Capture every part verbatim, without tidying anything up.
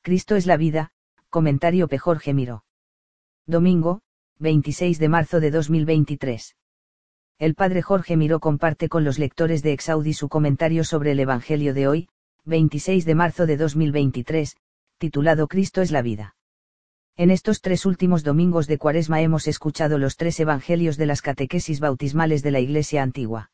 Cristo es la vida, comentario P. Jorge Miró. Domingo, veintiséis de marzo de dos mil veintitrés. El padre Jorge Miró comparte con los lectores de Exaudi su comentario sobre el Evangelio de hoy, veintiséis de marzo de dos mil veintitrés, titulado Cristo es la vida. En estos tres últimos domingos de Cuaresma hemos escuchado los tres evangelios de las catequesis bautismales de la Iglesia antigua.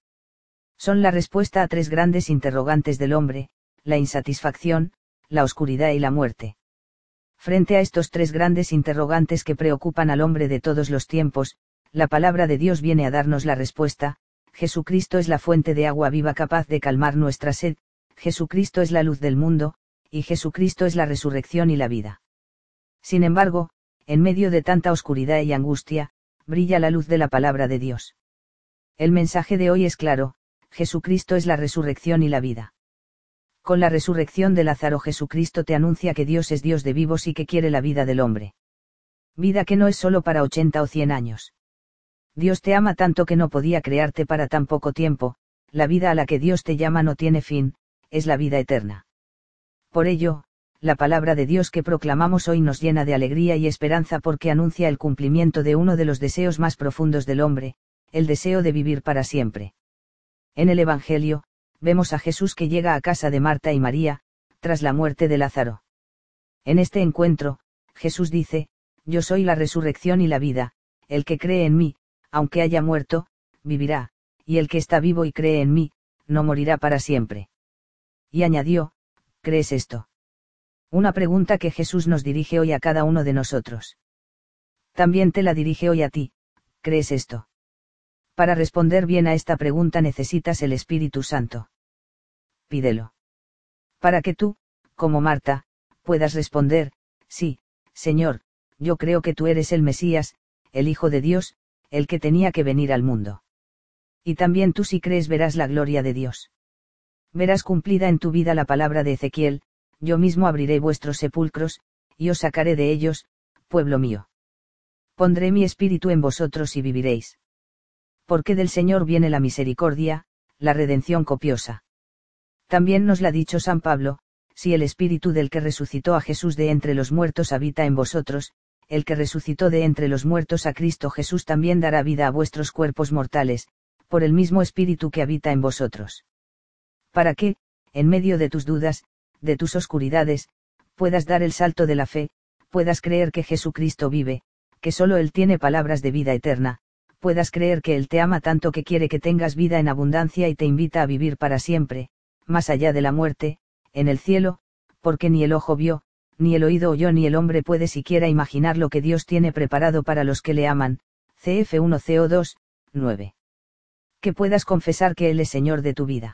Son la respuesta a tres grandes interrogantes del hombre: la insatisfacción, la oscuridad y la muerte. Frente a estos tres grandes interrogantes que preocupan al hombre de todos los tiempos, la palabra de Dios viene a darnos la respuesta: Jesucristo es la fuente de agua viva capaz de calmar nuestra sed, Jesucristo es la luz del mundo, y Jesucristo es la resurrección y la vida. Sin embargo, en medio de tanta oscuridad y angustia, brilla la luz de la palabra de Dios. El mensaje de hoy es claro: Jesucristo es la resurrección y la vida. Con la resurrección de Lázaro, Jesucristo te anuncia que Dios es Dios de vivos y que quiere la vida del hombre. Vida que no es solo para ochenta o cien años. Dios te ama tanto que no podía crearte para tan poco tiempo. La vida a la que Dios te llama no tiene fin, es la vida eterna. Por ello, la palabra de Dios que proclamamos hoy nos llena de alegría y esperanza porque anuncia el cumplimiento de uno de los deseos más profundos del hombre, el deseo de vivir para siempre. En el Evangelio, vemos a Jesús que llega a casa de Marta y María, tras la muerte de Lázaro. En este encuentro, Jesús dice: Yo soy la resurrección y la vida, el que cree en mí, aunque haya muerto, vivirá, y el que está vivo y cree en mí, no morirá para siempre. Y añadió: ¿Crees esto? Una pregunta que Jesús nos dirige hoy a cada uno de nosotros. También te la dirige hoy a ti: ¿crees esto? Para responder bien a esta pregunta necesitas el Espíritu Santo. Pídelo. Para que tú, como Marta, puedas responder: sí, Señor, yo creo que tú eres el Mesías, el Hijo de Dios, el que tenía que venir al mundo. Y también tú, si crees, verás la gloria de Dios. Verás cumplida en tu vida la palabra de Ezequiel: yo mismo abriré vuestros sepulcros, y os sacaré de ellos, pueblo mío. Pondré mi espíritu en vosotros y viviréis. Porque del Señor viene la misericordia, la redención copiosa. También nos la ha dicho San Pablo: si el espíritu del que resucitó a Jesús de entre los muertos habita en vosotros, el que resucitó de entre los muertos a Cristo Jesús también dará vida a vuestros cuerpos mortales, por el mismo espíritu que habita en vosotros. Para que, en medio de tus dudas, de tus oscuridades, puedas dar el salto de la fe, puedas creer que Jesucristo vive, que solo Él tiene palabras de vida eterna, puedas creer que Él te ama tanto que quiere que tengas vida en abundancia y te invita a vivir para siempre, más allá de la muerte, en el cielo, porque ni el ojo vio, ni el oído oyó, ni el hombre puede siquiera imaginar lo que Dios tiene preparado para los que le aman. C F uno C O dos, nueve. Que puedas confesar que Él es Señor de tu vida.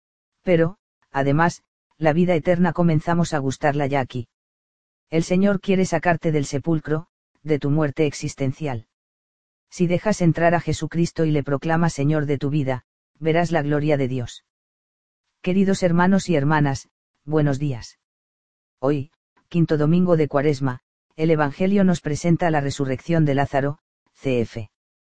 Pero, además, la vida eterna comenzamos a gustarla ya aquí. El Señor quiere sacarte del sepulcro, de tu muerte existencial. Si dejas entrar a Jesucristo y le proclamas Señor de tu vida, verás la gloria de Dios. Queridos hermanos y hermanas, buenos días. Hoy, quinto domingo de Cuaresma, el Evangelio nos presenta la resurrección de Lázaro, C F.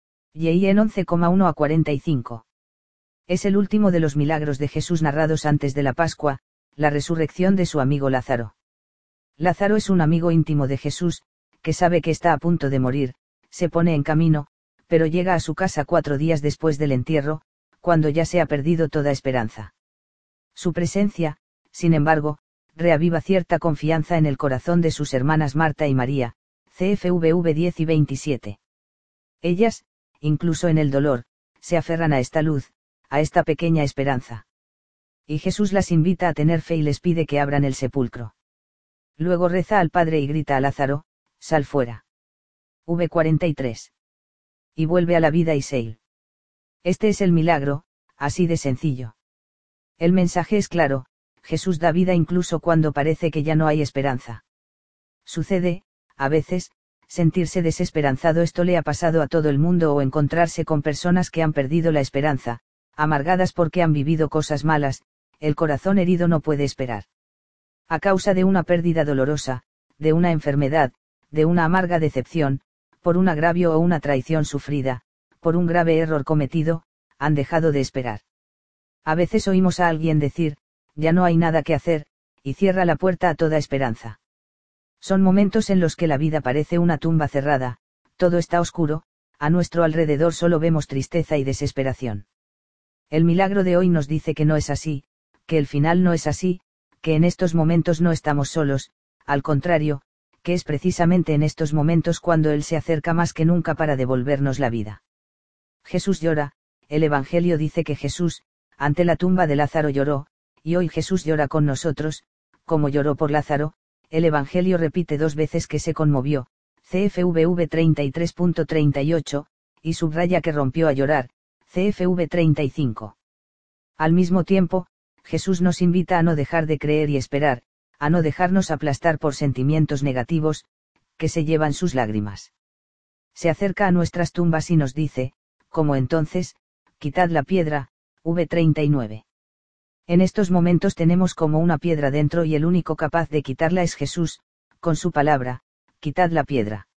Y en once uno a cuarenta y cinco. Es el último de los milagros de Jesús narrados antes de la Pascua, la resurrección de su amigo Lázaro. Lázaro es un amigo íntimo de Jesús, que sabe que está a punto de morir, se pone en camino, pero llega a su casa cuatro días después del entierro, cuando ya se ha perdido toda esperanza. Su presencia, sin embargo, reaviva cierta confianza en el corazón de sus hermanas Marta y María, C F V V diez y veintisiete. Ellas, incluso en el dolor, se aferran a esta luz, a esta pequeña esperanza. Y Jesús las invita a tener fe y les pide que abran el sepulcro. Luego reza al Padre y grita a Lázaro: sal fuera. V cuarenta y tres. Y vuelve a la vida y Seil. Este es el milagro, así de sencillo. El mensaje es claro: Jesús da vida incluso cuando parece que ya no hay esperanza. Sucede, a veces, sentirse desesperanzado. Esto le ha pasado a todo el mundo, o encontrarse con personas que han perdido la esperanza, amargadas porque han vivido cosas malas. El corazón herido no puede esperar. A causa de una pérdida dolorosa, de una enfermedad, de una amarga decepción, por un agravio o una traición sufrida, por un grave error cometido, han dejado de esperar. A veces oímos a alguien decir: ya no hay nada que hacer, y cierra la puerta a toda esperanza. Son momentos en los que la vida parece una tumba cerrada, todo está oscuro, a nuestro alrededor solo vemos tristeza y desesperación. El milagro de hoy nos dice que no es así, que el final no es así, que en estos momentos no estamos solos, al contrario, que es precisamente en estos momentos cuando Él se acerca más que nunca para devolvernos la vida. Jesús llora, el Evangelio dice que Jesús, ante la tumba de Lázaro lloró, y hoy Jesús llora con nosotros, como lloró por Lázaro. El Evangelio repite dos veces que se conmovió, C F V V treinta y tres punto treinta y ocho, y subraya que rompió a llorar, C F V treinta y cinco. Al mismo tiempo, Jesús nos invita a no dejar de creer y esperar, a no dejarnos aplastar por sentimientos negativos, que se llevan sus lágrimas. Se acerca a nuestras tumbas y nos dice, como entonces, quitad la piedra, V treinta y nueve. En estos momentos tenemos como una piedra dentro y el único capaz de quitarla es Jesús, con su palabra, quitad la piedra.